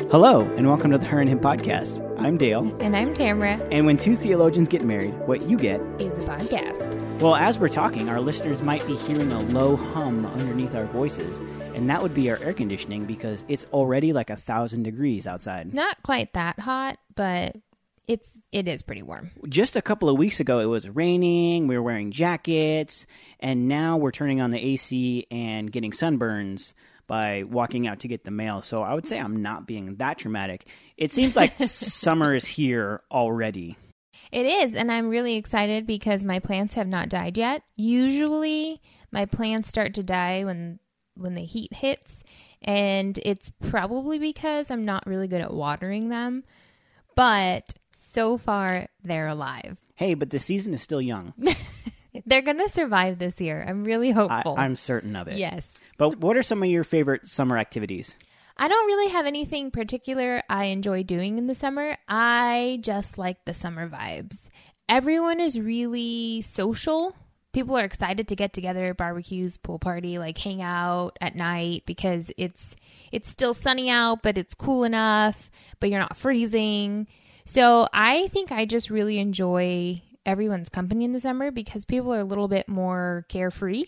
Hello, and welcome to the Her and Him podcast. I'm Dale. And I'm Tamara. And when two theologians get married, what you get is a podcast. Well, as we're talking, our listeners might be hearing a low hum underneath our voices, and that would be our air conditioning because it's already like 1,000 degrees outside. Not quite that hot, but it is pretty warm. Just a couple of weeks ago, it was raining, we were wearing jackets, and now we're turning on the AC and getting sunburns by walking out to get the mail. So I would say I'm not being that dramatic. It seems like summer is here already. It is, and I'm really excited because my plants have not died yet. Usually, my plants start to die when the heat hits, and it's probably because I'm not really good at watering them. But so far, they're alive. Hey, but the season is still young. They're going to survive this year. I'm really hopeful. I'm certain of it. Yes. But what are some of your favorite summer activities? I don't really have anything particular I enjoy doing in the summer. I just like the summer vibes. Everyone is really social. People are excited to get together, barbecues, pool party, like hang out at night because it's still sunny out, but it's cool enough, but you're not freezing. So I think I just really enjoy everyone's company in the summer because people are a little bit more carefree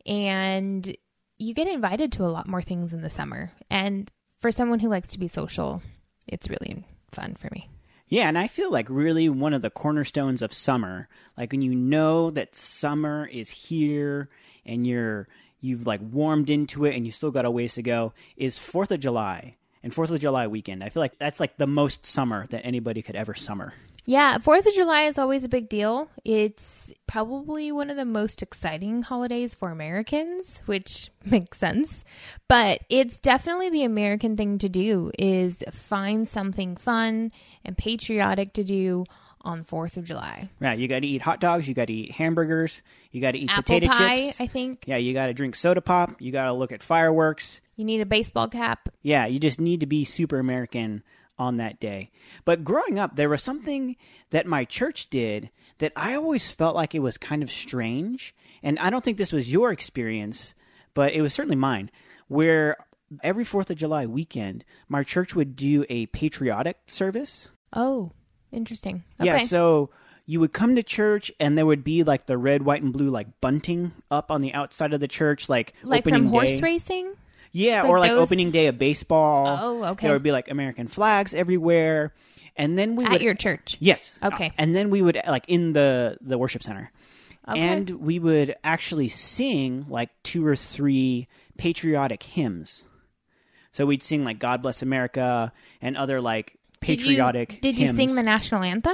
and you get invited to a lot more things in the summer. And for someone who likes to be social, it's really fun for me. Yeah, and I feel like really one of the cornerstones of summer, like when you know that summer is here and you've like warmed into it and you still got a ways to go, is 4th of July and 4th of July weekend. I feel like that's like the most summer that anybody could ever summer. Yeah, 4th of July is always a big deal. It's probably one of the most exciting holidays for Americans, which makes sense. But it's definitely the American thing to do is find something fun and patriotic to do on 4th of July. Right, you got to eat hot dogs, you got to eat hamburgers, you got to eat apple potato pie, chips. I think. Yeah, you got to drink soda pop, you got to look at fireworks. You need a baseball cap. Yeah, you just need to be super American on that day. But growing up, there was something that my church did that I always felt like it was kind of strange. And I don't think this was your experience, but it was certainly mine, where every 4th of July weekend, my church would do a patriotic service. Oh, interesting. Okay. Yeah, so you would come to church and there would be like the red, white, and blue like bunting up on the outside of the church, like opening from horse day. Racing? Yeah, like or like those opening day of baseball. Oh, okay. There would be like American flags everywhere. And then we would... At your church? Yes. Okay. And then we would, like in the worship center. Okay. And we would actually sing like 2 or 3 patriotic hymns. So we'd sing like God Bless America and other like patriotic Did you hymns. sing the national anthem?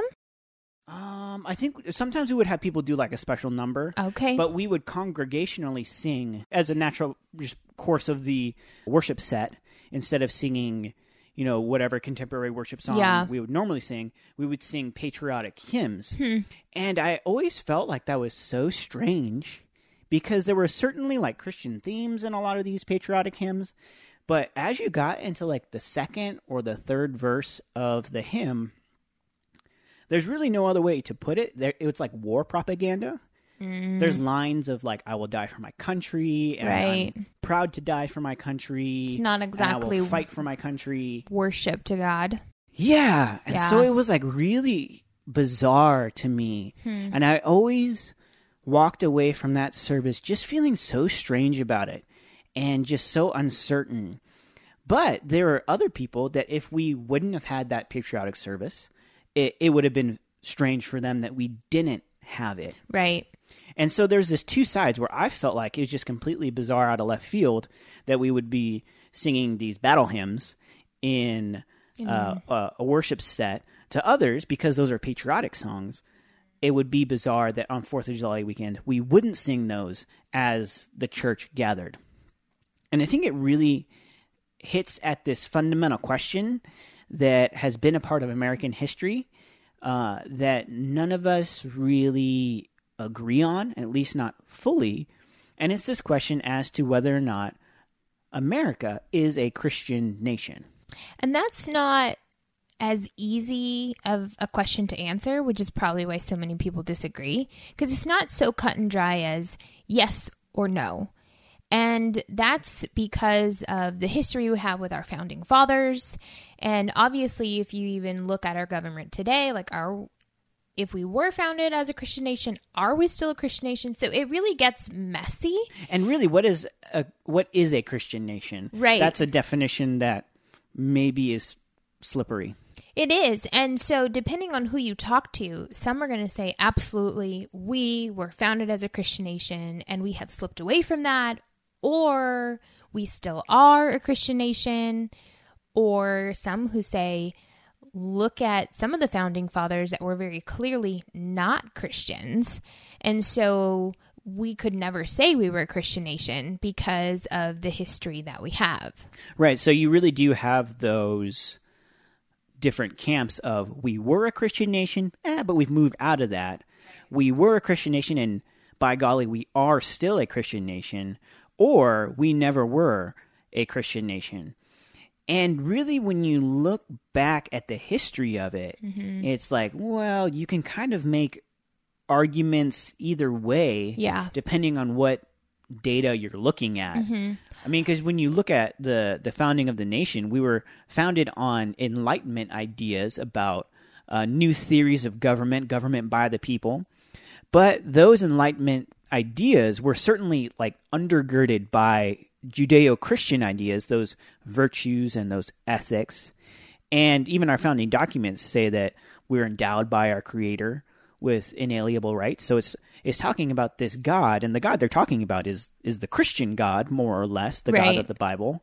I think sometimes we would have people do like a special number. Okay. But we would congregationally sing as a natural just course of the worship set instead of singing, you know, whatever contemporary worship song we would normally sing. We would sing patriotic hymns. And I always felt like that was so strange because there were certainly like Christian themes in a lot of these patriotic hymns. But as you got into like the second or the third verse of the hymn, there's really no other way to put it. It was like war propaganda. There's lines of like, I will die for my country, and I'm proud to die for my country. It's not exactly I will fight for my country. Worship to God. Yeah. And so it was like really bizarre to me. And I always walked away from that service just feeling so strange about it and just so uncertain. But there are other people that if we wouldn't have had that patriotic service, it would have been strange for them that we didn't have it. Right. And so there's this two sides where I felt like it was just completely bizarre out of left field that we would be singing these battle hymns in a worship set. To others, because those are patriotic songs, it would be bizarre that on 4th of July weekend we wouldn't sing those as the church gathered. And I think it really hits at this fundamental question that has been a part of American history that none of us really agree on, at least not fully. And it's this question as to whether or not America is a Christian nation. And that's not as easy of a question to answer, which is probably why so many people disagree, because it's not so cut and dry as yes or no. And that's because of the history we have with our founding fathers. And obviously, if you even look at our government today, like if we were founded as a Christian nation, are we still a Christian nation? So it really gets messy. And really, what is a Christian nation? Right. That's a definition that maybe is slippery. It is. And so depending on who you talk to, some are going to say, absolutely, we were founded as a Christian nation and we have slipped away from that, or we still are a Christian nation, or some who say, look at some of the founding fathers that were very clearly not Christians. And so we could never say we were a Christian nation because of the history that we have. Right. So you really do have those different camps of we were a Christian nation, but we've moved out of that. We were a Christian nation, and by golly, we are still a Christian nation, or we never were a Christian nation. And really, when you look back at the history of it, it's like, well, you can kind of make arguments either way, depending on what data you're looking at. I mean, because when you look at the founding of the nation, we were founded on Enlightenment ideas about new theories of government by the people. But those Enlightenment ideas were certainly like undergirded by Judeo-Christian ideas, those virtues and those ethics. And even our founding documents say that we're endowed by our Creator with inalienable rights. So it's talking about this God, and the God they're talking about is the Christian God, more or less, the God of the Bible.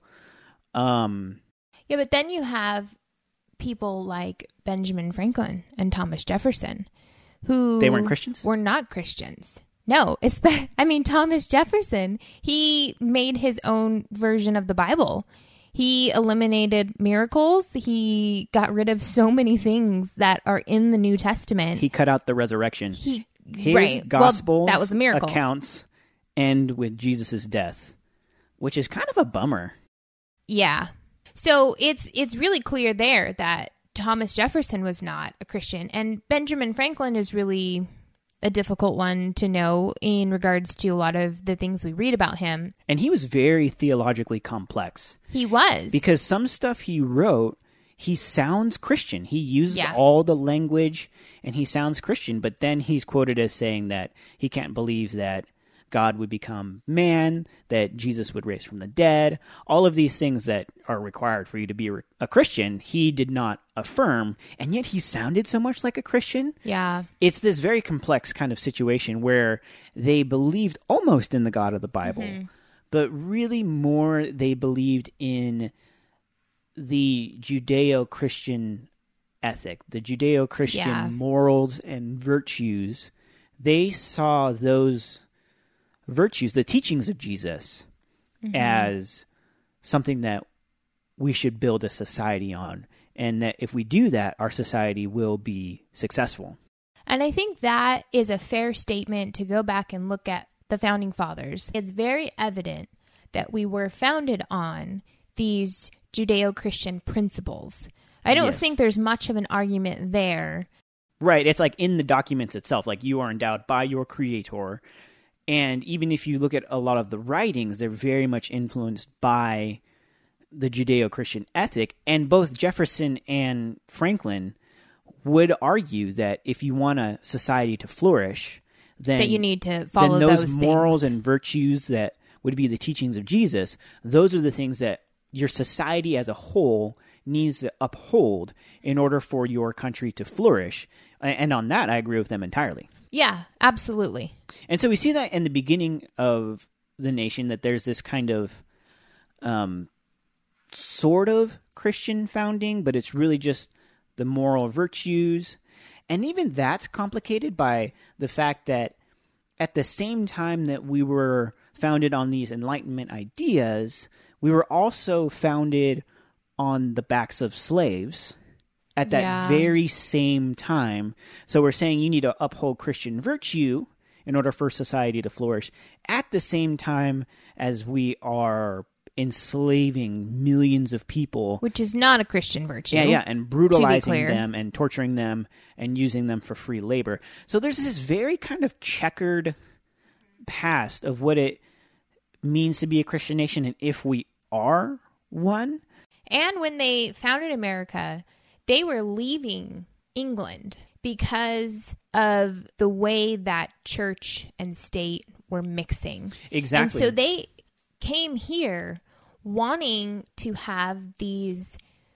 Yeah, but then you have people like Benjamin Franklin and Thomas Jefferson, who... They weren't Christians? Were not Christians. No, Thomas Jefferson, he made his own version of the Bible. He eliminated miracles. He got rid of so many things that are in the New Testament. He cut out the resurrection. His gospel that was a miracle. Accounts end with Jesus' death, which is kind of a bummer. Yeah. So it's really clear there that Thomas Jefferson was not a Christian. And Benjamin Franklin is really a difficult one to know in regards to a lot of the things we read about him. And he was very theologically complex. He was. Because some stuff he wrote, he sounds Christian. He uses all the language and he sounds Christian, but then he's quoted as saying that he can't believe that God would become man, that Jesus would raise from the dead, all of these things that are required for you to be a Christian, he did not affirm, and yet he sounded so much like a Christian. Yeah. It's this very complex kind of situation where they believed almost in the God of the Bible, but really more they believed in the Judeo-Christian ethic, the Judeo-Christian morals and virtues. They saw those virtues, the teachings of Jesus, as something that we should build a society on, and that if we do that, our society will be successful. And I think that is a fair statement to go back and look at the founding fathers. It's very evident that we were founded on these Judeo-Christian principles. I don't think there's much of an argument there. Right. It's like in the documents itself, like you are endowed by your Creator. And even if you look at a lot of the writings, they're very much influenced by the Judeo-Christian ethic. And both Jefferson and Franklin would argue that if you want a society to flourish, then that you need to follow those morals things. And virtues that would be the teachings of Jesus, those are the things that your society as a whole needs to uphold in order for your country to flourish. And on that, I agree with them entirely. Yeah, absolutely. And so we see that in the beginning of the nation, that there's this kind of sort of Christian founding, but it's really just the moral virtues. And even that's complicated by the fact that at the same time that we were founded on these Enlightenment ideas, we were also founded on the backs of slaves at that very same time. So we're saying you need to uphold Christian virtue in order for society to flourish at the same time as we are enslaving millions of people. Which is not a Christian virtue. Yeah, and brutalizing them and torturing them and using them for free labor. So there's this very kind of checkered past of what it means to be a Christian nation and if we are one. And when they founded America, they were leaving England because of the way that church and state were mixing. Exactly. And so they came here wanting to have these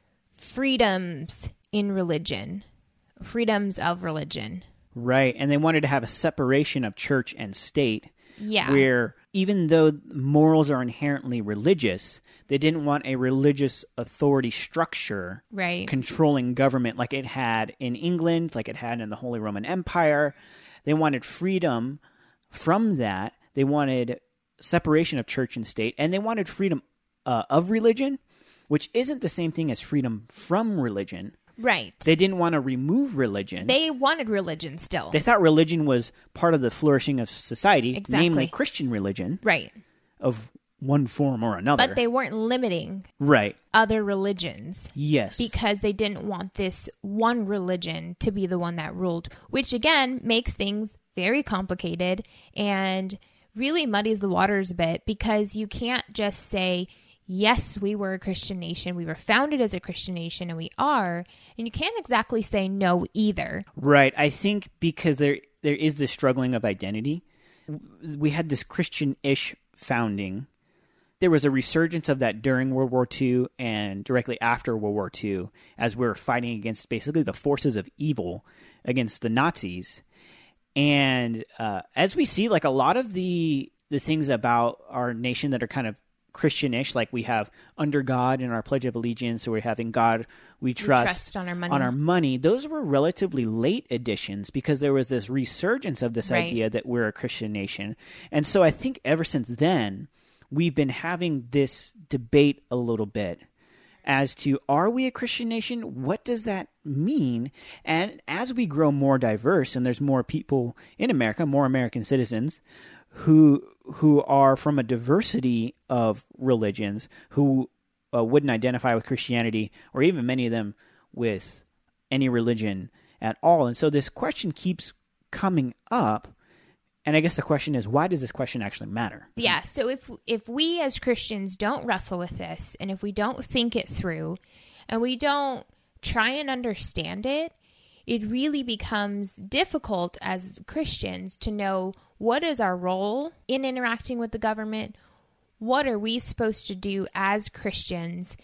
freedoms in religion, freedoms of religion. Right. And they wanted to have a separation of church and state. Yeah. Where even though morals are inherently religious, they didn't want a religious authority structure right. controlling government like it had in England, like it had in the Holy Roman Empire. They wanted freedom from that. They wanted separation of church and state, and they wanted freedom of religion, which isn't the same thing as freedom from religion. Right. They didn't want to remove religion. They wanted religion still. They thought religion was part of the flourishing of society, Exactly. namely Christian religion. Right. Of one form or another. But they weren't limiting right. other religions. Yes. Because they didn't want this one religion to be the one that ruled, which again makes things very complicated and really muddies the waters a bit, because you can't just say, yes, we were a Christian nation. We were founded as a Christian nation, and we are. And you can't exactly say no either. Right. I think because there is this struggling of identity. We had this Christian-ish founding. There was a resurgence of that during World War II and directly after World War II as we were fighting against basically the forces of evil against the Nazis. And as we see, like a lot of the things about our nation that are kind of Christian-ish, like we have under God in our Pledge of Allegiance, or we're having God we trust on our money. Those were relatively late additions because there was this resurgence of this right. idea that we're a Christian nation. And so I think ever since then, we've been having this debate a little bit as to, are we a Christian nation? What does that mean? And as we grow more diverse and there's more people in America, more American citizens who are from a diversity of religions, who wouldn't identify with Christianity, or even many of them with any religion at all. And so this question keeps coming up. And I guess the question is, why does this question actually matter? Yeah, so if we as Christians don't wrestle with this, and if we don't think it through, and we don't try and understand it, it really becomes difficult as Christians to know what is our role in interacting with the government, what are we supposed to do as Christians,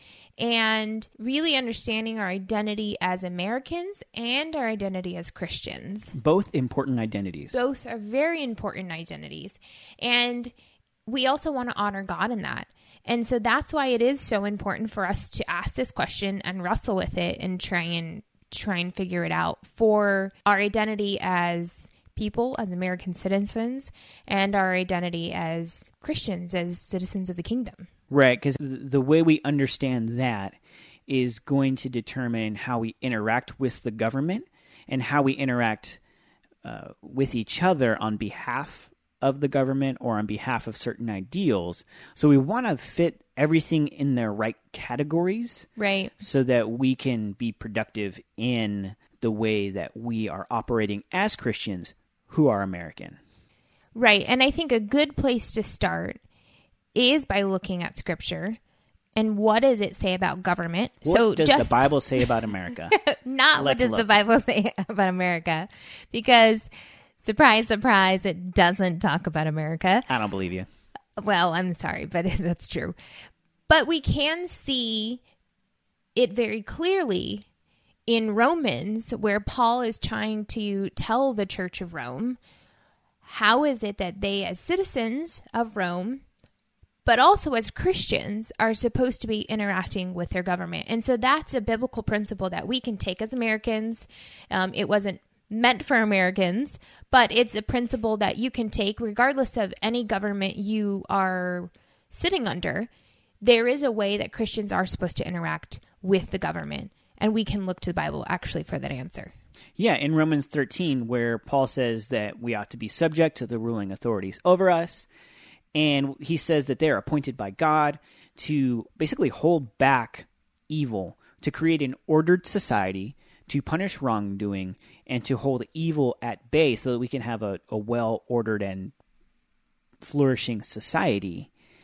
and really understanding our identity as Americans and our identity as Christians. Both important identities. Both are very important identities. And we also want to honor God in that. And so that's why it is so important for us to ask this question and wrestle with it and try and figure it out for our identity as people, as American citizens, and our identity as Christians, as citizens of the kingdom. Right, because the way we understand that is going to determine how we interact with the government and how we interact with each other on behalf of the government or on behalf of certain ideals. So we want to fit everything in their right categories, right? So that we can be productive in the way that we are operating as Christians who are American. Right, and I think a good place to start is by looking at Scripture and what does it say about government. What does the Bible say about America? Not what does the Bible say about America, because surprise, surprise, it doesn't talk about America. I don't believe you. Well, I'm sorry, but that's true. But we can see it very clearly in Romans, where Paul is trying to tell the Church of Rome, how is it that they, as citizens of Rome, but also as Christians, are supposed to be interacting with their government. And so that's a biblical principle that we can take as Americans. It wasn't meant for Americans, but it's a principle that you can take regardless of any government you are sitting under. There is a way that Christians are supposed to interact with the government, and we can look to the Bible actually for that answer. Yeah, in Romans 13, where Paul says that we ought to be subject to the ruling authorities over us, and he says that they're appointed by God to basically hold back evil, to create an ordered society, to punish wrongdoing, and to hold evil at bay so that we can have a well-ordered and flourishing society.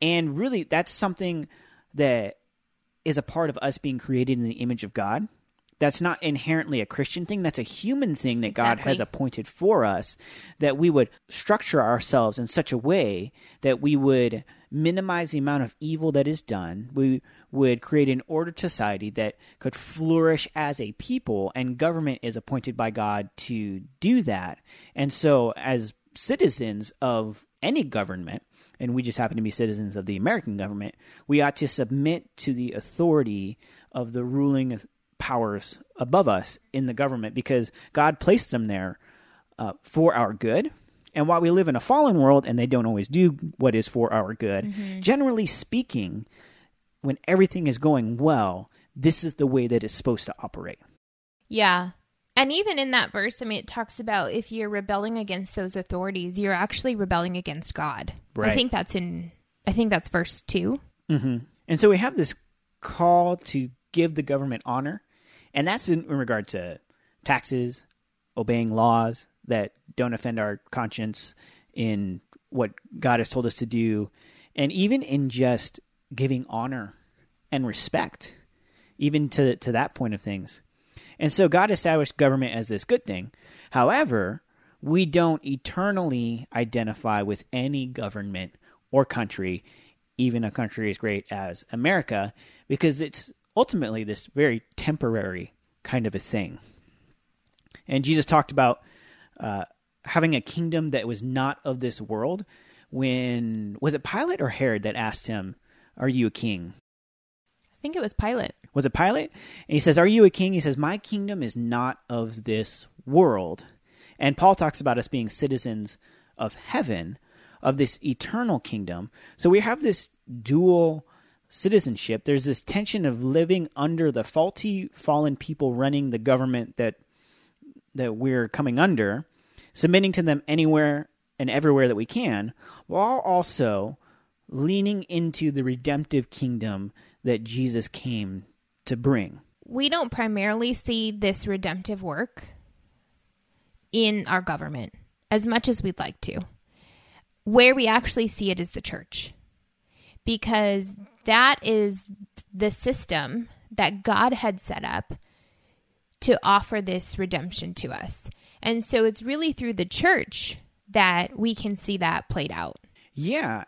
And really, that's something that is a part of us being created in the image of God. That's not inherently a Christian thing. That's a human thing that God has appointed for us, that we would structure ourselves in such a way that we would minimize the amount of evil that is done. We would create an ordered society that could flourish as a people, and government is appointed by God to do that. And so as citizens of any government, and we just happen to be citizens of the American government, we ought to submit to the authority of the ruling powers above us in the government, because God placed them there for our good. And while we live in a fallen world and they don't always do what is for our good, generally speaking, when everything is going well, this is the way that it's supposed to operate. Yeah. And even in that verse, I mean, it talks about if you're rebelling against those authorities, you're actually rebelling against God. Right. I think that's verse 2. Mm-hmm. And so we have this call to give the government honor, and that's in regard to taxes, obeying laws that don't offend our conscience, in what God has told us to do, and even in just giving honor and respect, even to that point of things. And so God established government as this good thing. However, we don't eternally identify with any government or country, even a country as great as America, because it's ultimately this very temporary kind of a thing. And Jesus talked about having a kingdom that was not of this world. When, was it Pilate or Herod that asked him, "Are you a king?" I think it was Pilate. Was it Pilate? And he says, "Are you a king?" He says, "My kingdom is not of this world." And Paul talks about us being citizens of heaven, of this eternal kingdom. So we have this dual citizenship. There's this tension of living under the faulty, fallen people running the government that we're coming under, submitting to them anywhere and everywhere that we can, while also leaning into the redemptive kingdom that Jesus came to bring. We don't primarily see this redemptive work in our government as much as we'd like to. Where we actually see it is the church, because that is the system that God had set up to offer this redemption to us. And so it's really through the church that we can see that played out. Yeah.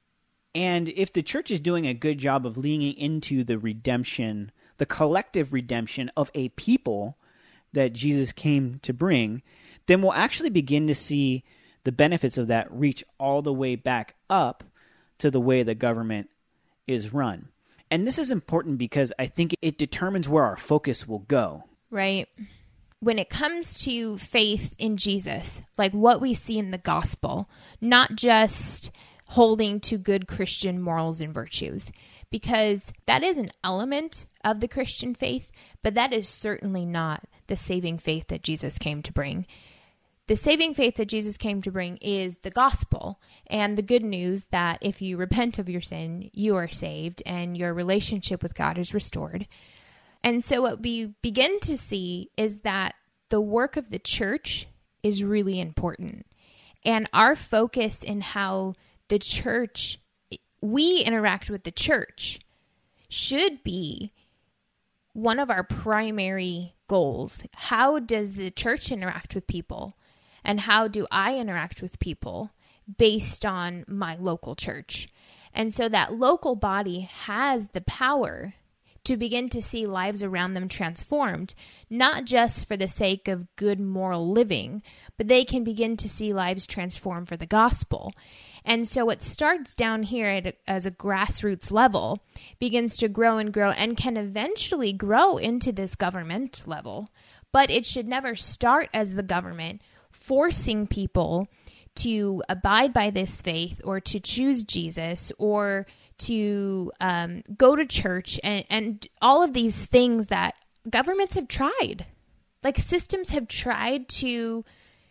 And if the church is doing a good job of leaning into the redemption, the collective redemption of a people that Jesus came to bring, then we'll actually begin to see the benefits of that reach all the way back up to the way the government is run. And this is important because I think it determines where our focus will go. Right. When it comes to faith in Jesus, like what we see in the gospel, not just holding to good Christian morals and virtues, because that is an element of the Christian faith, but that is certainly not the saving faith that Jesus came to bring. The saving faith that Jesus came to bring is the gospel and the good news that if you repent of your sin, you are saved and your relationship with God is restored. And so what we begin to see is that the work of the church is really important. And our focus in how the church, we interact with the church, should be one of our primary goals. How does the church interact with people? And how do I interact with people based on my local church? And so that local body has the power to begin to see lives around them transformed, not just for the sake of good moral living, but they can begin to see lives transformed for the gospel. And so it starts down here as a grassroots level, begins to grow and grow, and can eventually grow into this government level. But it should never start as the government forcing people to abide by this faith or to choose Jesus or to go to church and all of these things that governments have tried. Like systems have tried to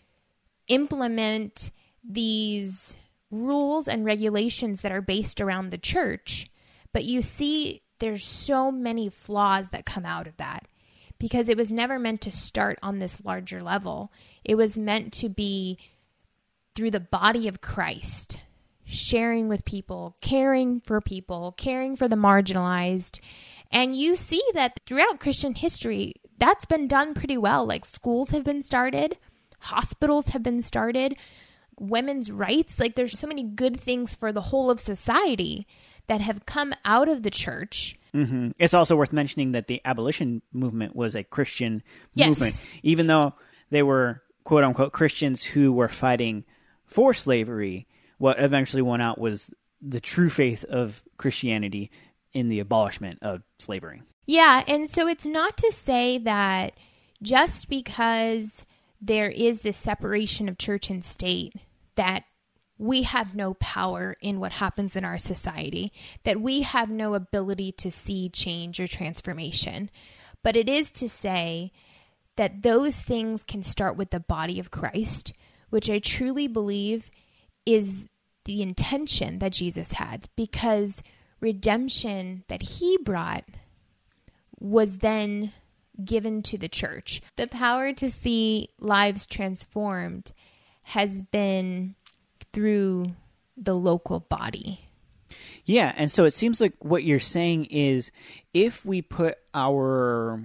implement these rules and regulations that are based around the church. But you see, there's so many flaws that come out of that, because it was never meant to start on this larger level. It was meant to be through the body of Christ, sharing with people, caring for the marginalized. And you see that throughout Christian history, that's been done pretty well. Like schools have been started, hospitals have been started, women's rights. Like there's so many good things for the whole of society that have come out of the church. Mm-hmm. It's also worth mentioning that the abolition movement was a Christian movement, even though they were quote unquote Christians who were fighting for slavery. What eventually won out was the true faith of Christianity in the abolishment of slavery. Yeah, and so it's not to say that just because there is this separation of church and state that we have no power in what happens in our society, that we have no ability to see change or transformation. But it is to say that those things can start with the body of Christ, which I truly believe is the intention that Jesus had, because redemption that he brought was then given to the church. The power to see lives transformed has been through the local body. Yeah, and so it seems like what you're saying is if we put our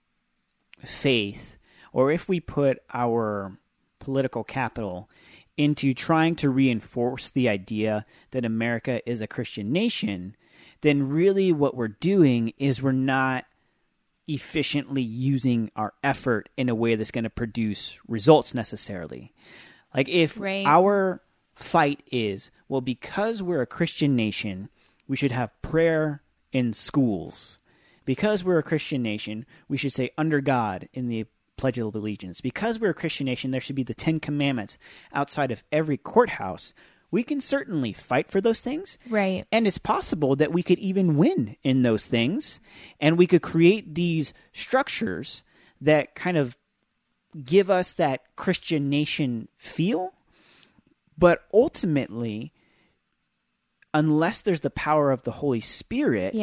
faith or if we put our political capital into trying to reinforce the idea that America is a Christian nation, then really what we're doing is we're not efficiently using our effort in a way that's going to produce results necessarily. Like if our fight is, well, because we're a Christian nation, we should have prayer in schools. Because we're a Christian nation, we should say under God in the Pledge of Allegiance. Because we're a Christian nation, there should be the 10 Commandments outside of every courthouse. We can certainly fight for those things. Right. And it's possible that we could even win in those things. And we could create these structures that kind of give us that Christian nation feel. But ultimately, unless there's the power of the Holy Spirit,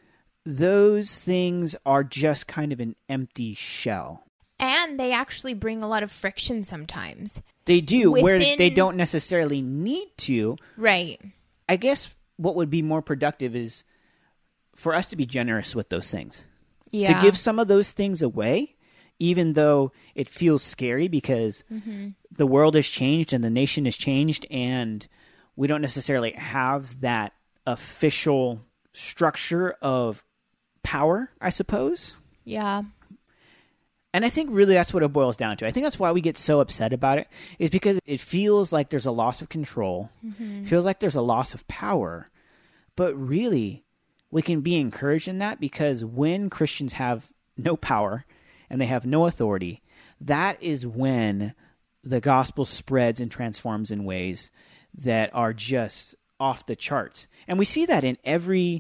those things are just kind of an empty shell. And they actually bring a lot of friction sometimes. They do, where they don't necessarily need to. Right. I guess what would be more productive is for us to be generous with those things. Yeah. To give some of those things away, even though it feels scary because the world has changed and the nation has changed and we don't necessarily have that official structure of power, I suppose. Yeah. And I think really that's what it boils down to. I think that's why we get so upset about it, is because it feels like there's a loss of control. It feels like there's a loss of power. But really, we can be encouraged in that because when Christians have no power and they have no authority, that is when the gospel spreads and transforms in ways that are just off the charts. And we see that in every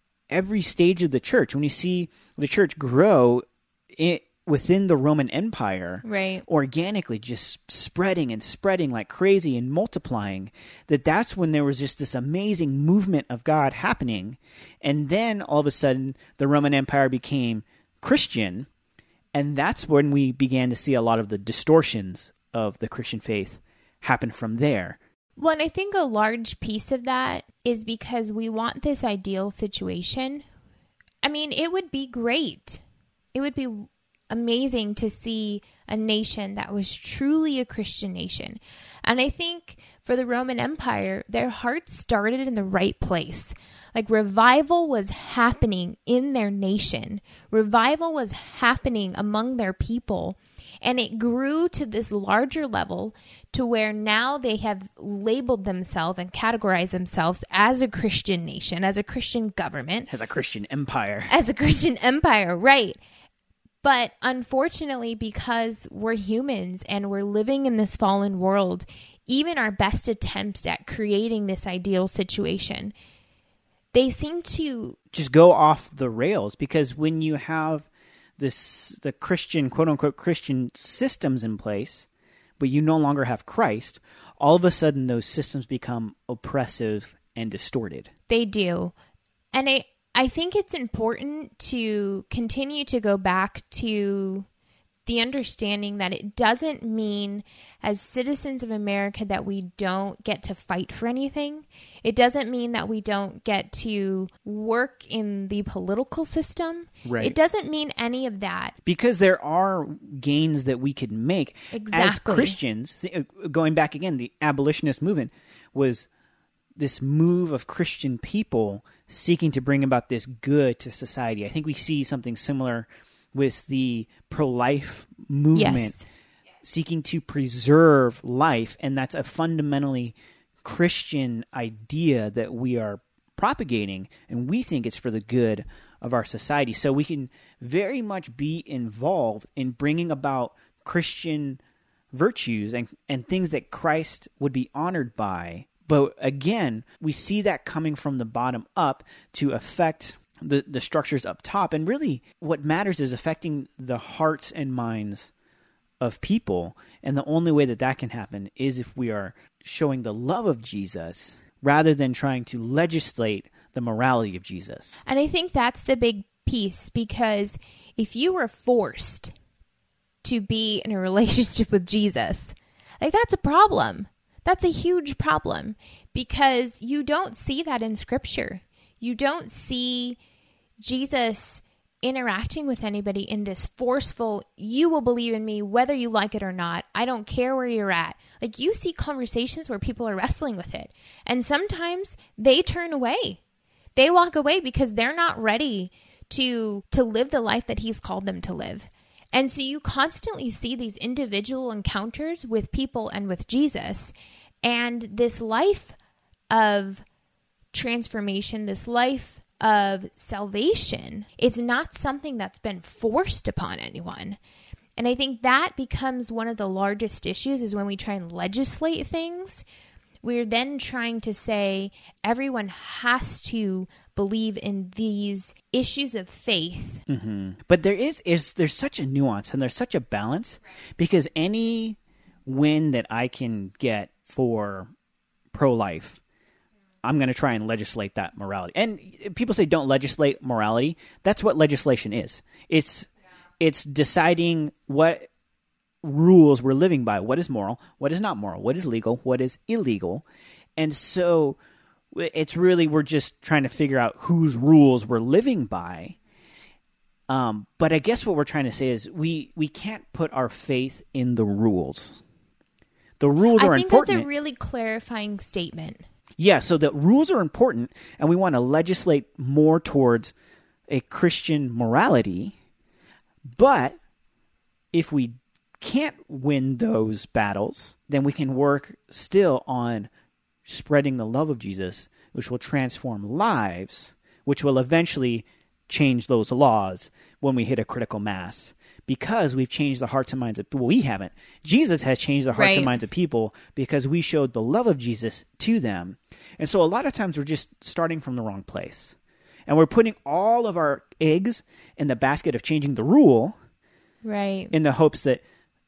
stage of the church. When you see the church grow within the Roman Empire, right, organically just spreading and spreading like crazy and multiplying, that's when there was just this amazing movement of God happening. And then all of a sudden the Roman Empire became Christian, and that's when we began to see a lot of the distortions of the Christian faith happen from there. Well, and I think a large piece of that is because we want this ideal situation. I mean, it would be great. It would be amazing to see a nation that was truly a Christian nation. And I think for the Roman Empire, their hearts started in the right place. Like revival was happening in their nation. Revival was happening among their people. And it grew to this larger level to where now they have labeled themselves and categorized themselves as a Christian nation, as a Christian government. As a Christian empire. As a Christian empire, right. But unfortunately, because we're humans and we're living in this fallen world, even our best attempts at creating this ideal situation, they seem to just go off the rails, because when you have the Christian, quote unquote, Christian systems in place, but you no longer have Christ, all of a sudden those systems become oppressive and distorted. They do. And I think it's important to continue to go back to the understanding that it doesn't mean as citizens of America that we don't get to fight for anything. It doesn't mean that we don't get to work in the political system. Right. It doesn't mean any of that. Because there are gains that we could make as Christians. Going back again, the abolitionist movement was this move of Christian people seeking to bring about this good to society. I think we see something similar with the pro-life movement, Yes. seeking to preserve life, and that's a fundamentally Christian idea that we are propagating, and we think it's for the good of our society. So we can very much be involved in bringing about Christian virtues and things that Christ would be honored by. But again, we see that coming from the bottom up to affect the structures up top. And really what matters is affecting the hearts and minds of people. And the only way that that can happen is if we are showing the love of Jesus rather than trying to legislate the morality of Jesus. And I think that's the big piece, because if you were forced to be in a relationship with Jesus, like, that's a problem. That's a huge problem, because you don't see that in Scripture. You don't see Jesus interacting with anybody in this forceful, you will believe in me whether you like it or not. I don't care where you're at. Like, you see conversations where people are wrestling with it. And sometimes they turn away. They walk away because they're not ready to live the life that he's called them to live. And so you constantly see these individual encounters with people and with Jesus. And this life of transformation, this life of salvation, is not something that's been forced upon anyone. And I think that becomes one of the largest issues, is when we try and legislate things. We're then trying to say everyone has to believe in these issues of faith. Mm-hmm. But there's such a nuance and there's such a balance, because any win that I can get for pro-life, I'm going to try and legislate that morality. And people say don't legislate morality. That's what legislation is. It's deciding what rules we're living by. What is moral? What is not moral? What is legal? What is illegal? And so it's really, we're just trying to figure out whose rules we're living by. But I guess what we're trying to say is we can't put our faith in the rules. The rules are important. I think that's a really clarifying statement. Yeah, so the rules are important, and we want to legislate more towards a Christian morality. But if we can't win those battles, then we can work still on spreading the love of Jesus, which will transform lives, which will eventually change those laws when we hit a critical mass. Because we've changed the hearts and minds of people. We haven't. Jesus has changed the hearts and minds of people because we showed the love of Jesus to them. And so a lot of times we're just starting from the wrong place. And we're putting all of our eggs in the basket of changing the rule, right, in the hopes that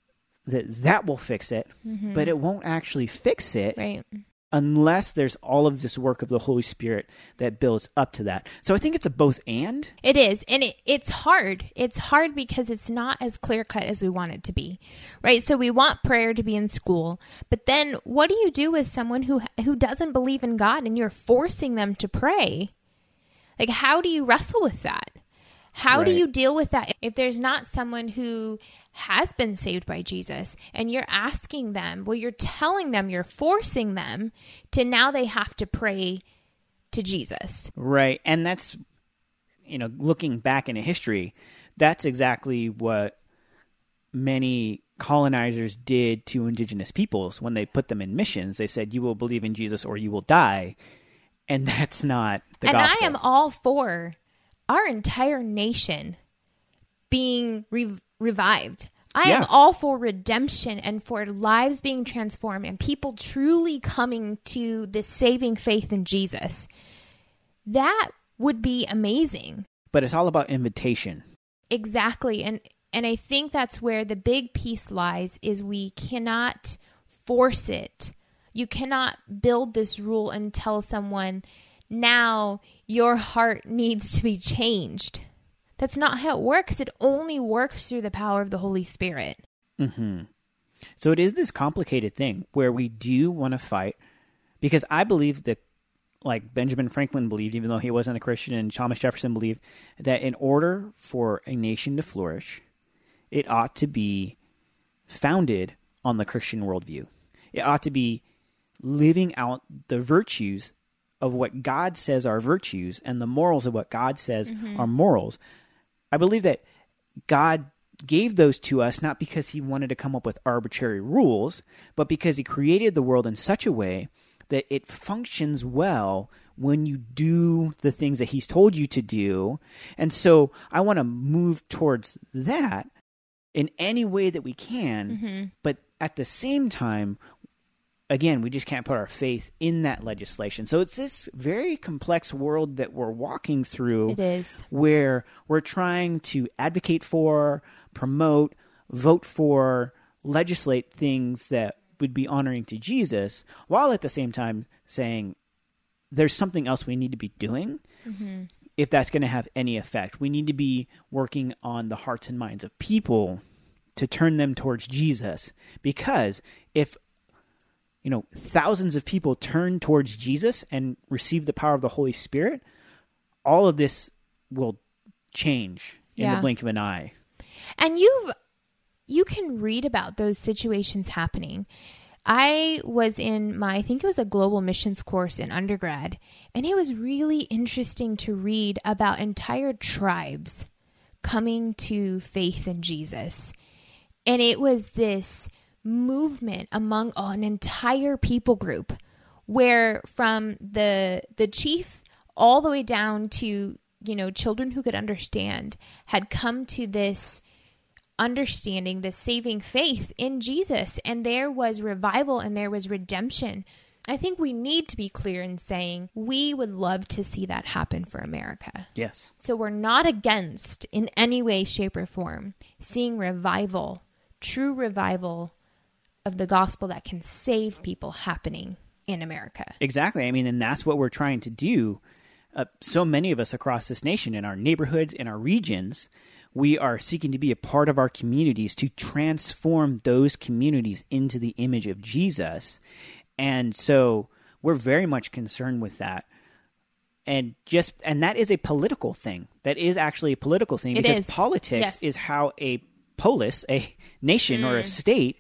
will fix it, but it won't actually fix it, right, unless there's all of this work of the Holy Spirit that builds up to that. So I think it's a both and. It is. And it's hard. It's hard because it's not as clear-cut as we want it to be, right? So we want prayer to be in school, but then what do you do with someone who doesn't believe in God and you're forcing them to pray? Like, how do you wrestle with that? How do you deal with that if there's not someone who has been saved by Jesus and you're asking them, well, you're telling them, you're forcing them to, now they have to pray to Jesus. Right. And that's, looking back into history, that's exactly what many colonizers did to indigenous peoples when they put them in missions. They said, you will believe in Jesus or you will die. And that's not the gospel. And I am all for our entire nation being revived. I am all for redemption and for lives being transformed and people truly coming to this saving faith in Jesus. That would be amazing. But it's all about invitation. Exactly. And I think that's where the big piece lies, is we cannot force it. You cannot build this rule and tell someone, now your heart needs to be changed. That's not how it works. It only works through the power of the Holy Spirit. Mm-hmm. So it is this complicated thing where we do want to fight, because I believe that, like Benjamin Franklin believed, even though he wasn't a Christian, and Thomas Jefferson believed, that in order for a nation to flourish, it ought to be founded on the Christian worldview. It ought to be living out the virtues of what God says are virtues and the morals of what God says are morals. I believe that God gave those to us not because he wanted to come up with arbitrary rules, but because he created the world in such a way that it functions well when you do the things that he's told you to do. And so I want to move towards that in any way that we can, but at the same time, again, we just can't put our faith in that legislation. So it's this very complex world that we're walking through. It is. Where we're trying to advocate for, promote, vote for, legislate things that would be honoring to Jesus, while at the same time saying there's something else we need to be doing if that's going to have any effect. We need to be working on the hearts and minds of people to turn them towards Jesus, because if thousands of people turn towards Jesus and receive the power of the Holy Spirit, all of this will change in the blink of an eye. And you can read about those situations happening. I was in I think it was a global missions course in undergrad, and it was really interesting to read about entire tribes coming to faith in Jesus. And it was this movement among an entire people group, where from the chief all the way down to children who could understand had come to this understanding, this saving faith in Jesus, and there was revival and there was redemption. I think we need to be clear in saying we would love to see that happen for America. Yes. So we're not against in any way, shape, or form seeing revival, true revival of the gospel that can save people happening in America. Exactly. I mean, and that's what we're trying to do. So many of us across this nation, in our neighborhoods, in our regions, we are seeking to be a part of our communities to transform those communities into the image of Jesus. And so we're very much concerned with that. And that is a political thing. That is actually a political thing, because politics is how a polis, a nation or a state,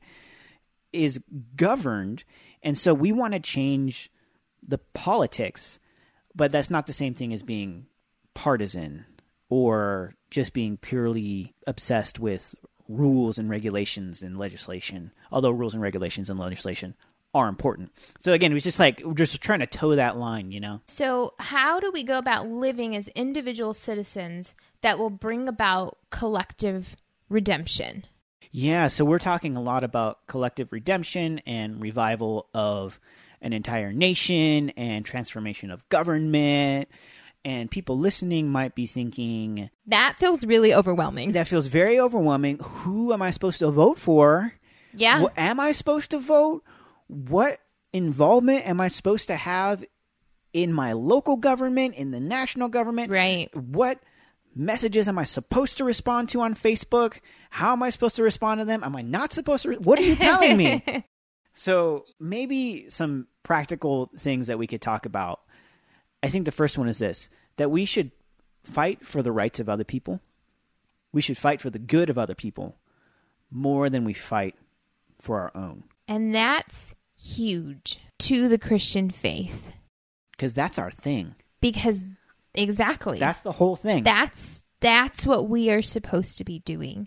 is governed. And so we want to change the politics, but that's not the same thing as being partisan or just being purely obsessed with rules and regulations and legislation, although rules and regulations and legislation are important. So again, it was just like we're just trying to toe that line, So how do we go about living as individual citizens that will bring about collective redemption? Yeah, so we're talking a lot about collective redemption and revival of an entire nation and transformation of government. And people listening might be thinking, that feels really overwhelming. That feels very overwhelming. Who am I supposed to vote for? Yeah. Am I supposed to vote? What involvement am I supposed to have in my local government, in the national government? Right. What messages am I supposed to respond to on Facebook? How am I supposed to respond to them? Am I not supposed to? What are you telling me? So maybe some practical things that we could talk about. I think the first one is this, that we should fight for the rights of other people. We should fight for the good of other people more than we fight for our own. And that's huge to the Christian faith. Because that's our thing. Because exactly. That's the whole thing. That's what we are supposed to be doing.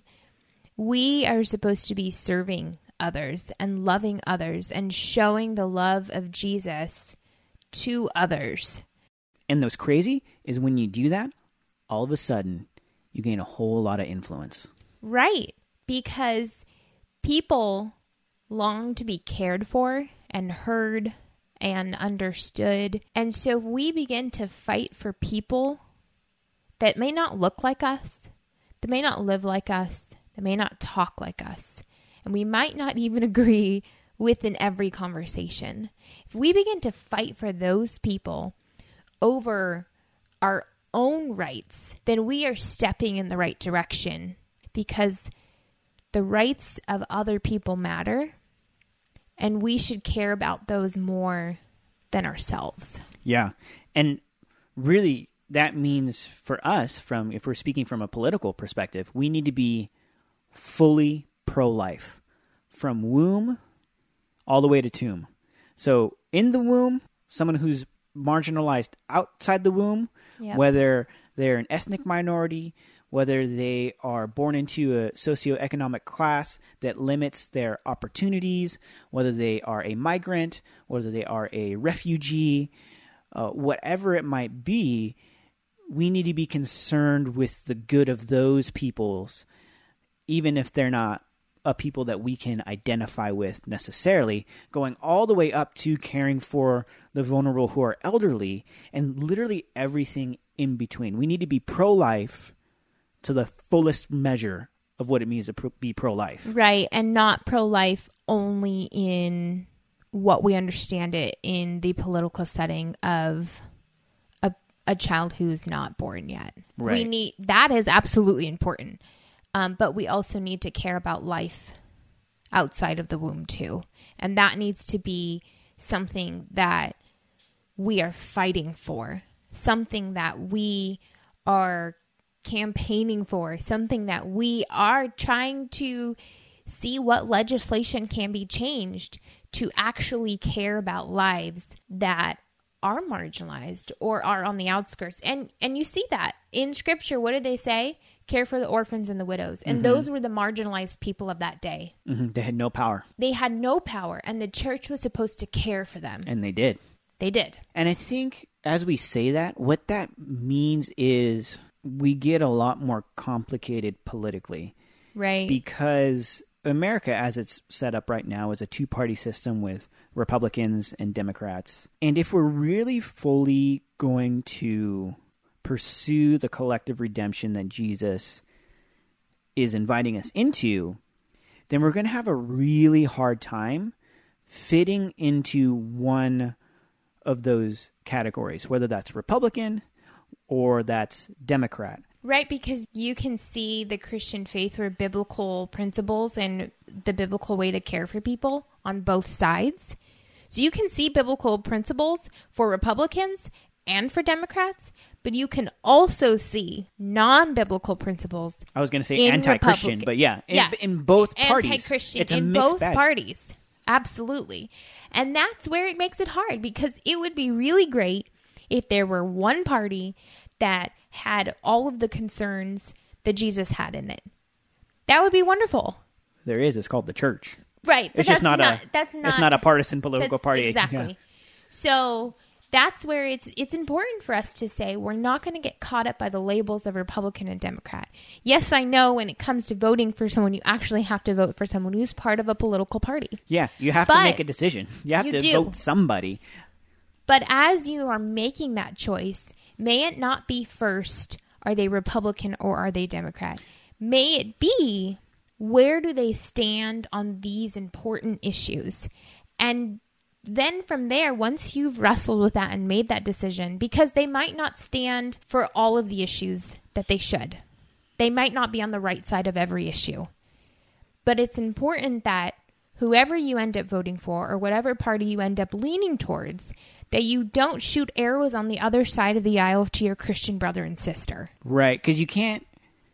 We are supposed to be serving others and loving others and showing the love of Jesus to others. And what's crazy is when you do that, all of a sudden, you gain a whole lot of influence. Right. Because people long to be cared for and heard and understood. And so if we begin to fight for people that may not look like us, that may not live like us, that may not talk like us, and we might not even agree with in every conversation. If we begin to fight for those people over our own rights, then we are stepping in the right direction, because the rights of other people matter, and we should care about those more than ourselves. Yeah. And really, that means for us, if we're speaking from a political perspective, we need to be fully pro-life from womb all the way to tomb. So in the womb, someone who's marginalized outside the womb, Yep. whether they're an ethnic minority, whether they are born into a socioeconomic class that limits their opportunities, whether they are a migrant, whether they are a refugee, whatever it might be, we need to be concerned with the good of those peoples, even if they're not a people that we can identify with necessarily, going all the way up to caring for the vulnerable who are elderly, and literally everything in between. We need to be pro-life to the fullest measure of what it means to be pro-life. Right, and not pro-life only in what we understand it in the political setting of a child who's not born yet. Right. That is absolutely important. But we also need to care about life outside of the womb too. And that needs to be something that we are fighting for, something that we are campaigning for, something that we are trying to see what legislation can be changed to actually care about lives that are marginalized or are on the outskirts. And you see that in scripture. What did they say? Care for the orphans and the widows. And those were the marginalized people of that day. Mm-hmm. They had no power. They had no power, and the church was supposed to care for them. And they did. They did. And I think as we say that, what that means is we get a lot more complicated politically. Right. Because America, as it's set up right now, is a two-party system with Republicans and Democrats. And if we're really fully going to pursue the collective redemption that Jesus is inviting us into, then we're going to have a really hard time fitting into one of those categories, whether that's Republican or that's Democrat. Right, because you can see the Christian faith or biblical principles and the biblical way to care for people on both sides. So you can see biblical principles for Republicans and for Democrats, but you can also see non-biblical principles. I was going to say anti-Christian, but in both parties. Anti-Christian it's a in mixed both bag. parties. Absolutely. And that's where it makes it hard, because it would be really great if there were one party that had all of the concerns that Jesus had in it. That would be wonderful. There is. It's called the church. Right. It's just not a partisan political party. Exactly. Yeah. So that's where it's important for us to say we're not going to get caught up by the labels of Republican and Democrat. Yes, I know when it comes to voting for someone, you actually have to vote for someone who's part of a political party. Yeah, you have to make a decision. You have to vote somebody. But as you are making that choice, may it not be first, are they Republican or are they Democrat? May it be, where do they stand on these important issues? And then from there, once you've wrestled with that and made that decision, because they might not stand for all of the issues that they should. They might not be on the right side of every issue. But it's important that whoever you end up voting for, or whatever party you end up leaning towards, that you don't shoot arrows on the other side of the aisle to your Christian brother and sister. Right, because you can't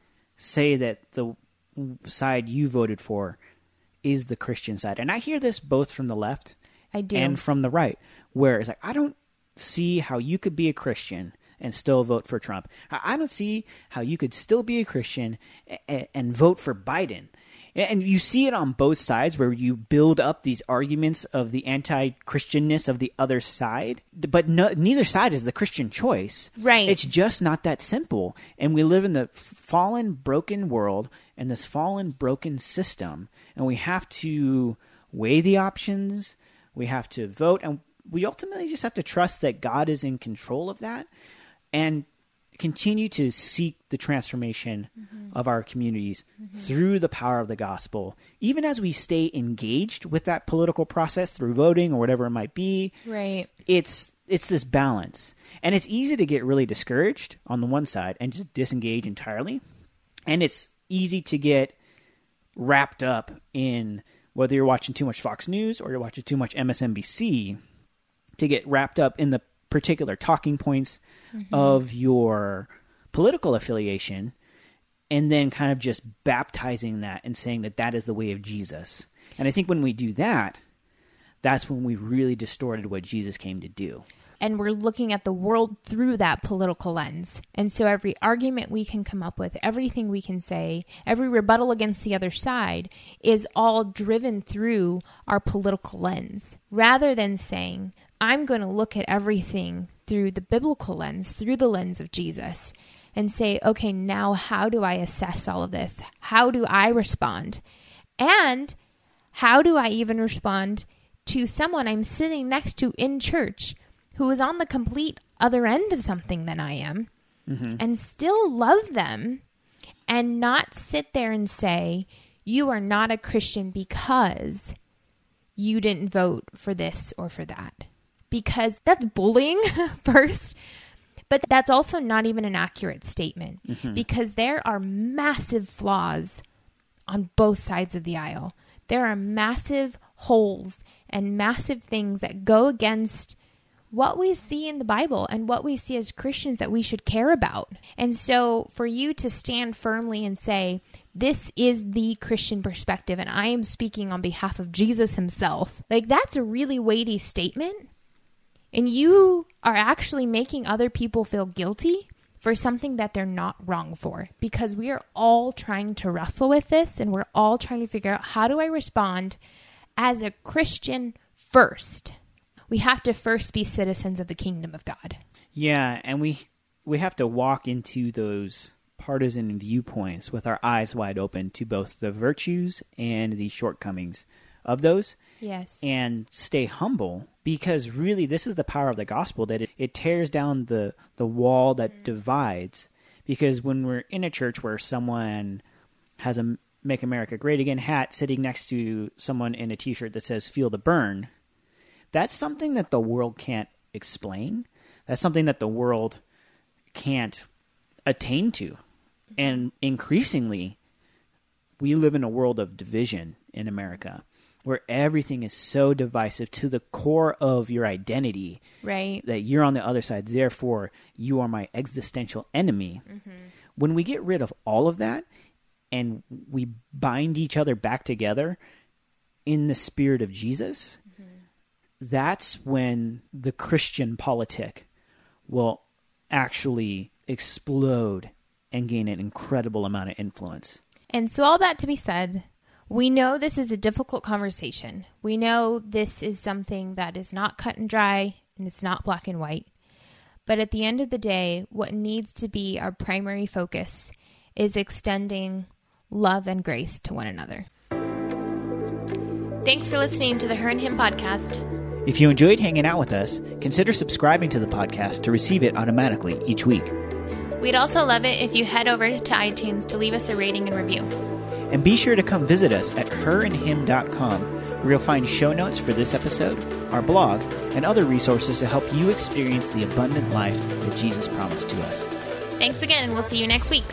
say that the side you voted for is the Christian side. And I hear this both from the left and from the right, where it's like, I don't see how you could be a Christian and still vote for Trump. I don't see how you could still be a Christian and vote for Biden. And you see it on both sides, where you build up these arguments of the anti-Christianness of the other side. But neither side is the Christian choice. Right. It's just not that simple. And we live in the fallen, broken world and this fallen, broken system. And we have to weigh the options. We have to vote. And we ultimately just have to trust that God is in control of that and continue to seek the transformation of our communities through the power of the gospel, even as we stay engaged with that political process through voting or whatever it might be. Right. It's it's this balance. And it's easy to get really discouraged on the one side and just disengage entirely. And it's easy to get wrapped up in whether you're watching too much Fox News or you're watching too much MSNBC, to get wrapped up in the particular talking points of your political affiliation, and then kind of just baptizing that and saying that that is the way of Jesus. And I think when we do that, that's when we've really distorted what Jesus came to do. And we're looking at the world through that political lens. And so every argument we can come up with, everything we can say, every rebuttal against the other side is all driven through our political lens, rather than saying, I'm going to look at everything through the biblical lens, through the lens of Jesus, and say, okay, now how do I assess all of this? How do I respond? And how do I even respond to someone I'm sitting next to in church who is on the complete other end of something than I am, and still love them, and not sit there and say, you are not a Christian because you didn't vote for this or for that? Because that's bullying first, but that's also not even an accurate statement, because there are massive flaws on both sides of the aisle. There are massive holes and massive things that go against what we see in the Bible and what we see as Christians that we should care about. And so for you to stand firmly and say, this is the Christian perspective, and I am speaking on behalf of Jesus himself, like, that's a really weighty statement. And you are actually making other people feel guilty for something that they're not wrong for, because we are all trying to wrestle with this, and we're all trying to figure out, how do I respond as a Christian first? We have to first be citizens of the kingdom of God. Yeah, and we have to walk into those partisan viewpoints with our eyes wide open to both the virtues and the shortcomings of those. Yes. And stay humble, because really this is the power of the gospel, that it tears down the wall that divides. Because when we're in a church where someone has a Make America Great Again hat sitting next to someone in a t-shirt that says Feel the Burn, that's something that the world can't explain. That's something that the world can't attain to. And increasingly, we live in a world of division in America, where everything is so divisive to the core of your identity, right? That you're on the other side, therefore you are my existential enemy. When we get rid of all of that and we bind each other back together in the spirit of Jesus, that's when the Christian politic will actually explode and gain an incredible amount of influence. And so all that to be said, we know this is a difficult conversation. We know this is something that is not cut and dry, and it's not black and white. But at the end of the day, what needs to be our primary focus is extending love and grace to one another. Thanks for listening to the Her and Him podcast. If you enjoyed hanging out with us, consider subscribing to the podcast to receive it automatically each week. We'd also love it if you head over to iTunes to leave us a rating and review. And be sure to come visit us at herandhim.com, where you'll find show notes for this episode, our blog, and other resources to help you experience the abundant life that Jesus promised to us. Thanks again, and we'll see you next week.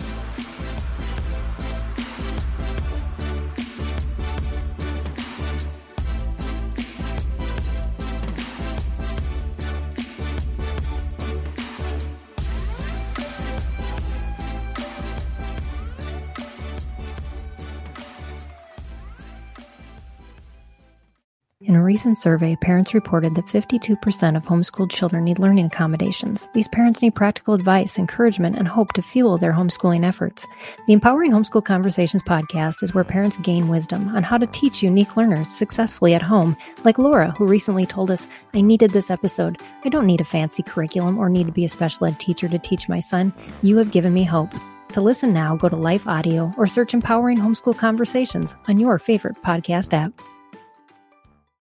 In a recent survey, parents reported that 52% of homeschooled children need learning accommodations. These parents need practical advice, encouragement, and hope to fuel their homeschooling efforts. The Empowering Homeschool Conversations podcast is where parents gain wisdom on how to teach unique learners successfully at home, like Laura, who recently told us, I needed this episode. I don't need a fancy curriculum or need to be a special ed teacher to teach my son. You have given me hope. To listen now, go to Life Audio or search Empowering Homeschool Conversations on your favorite podcast app.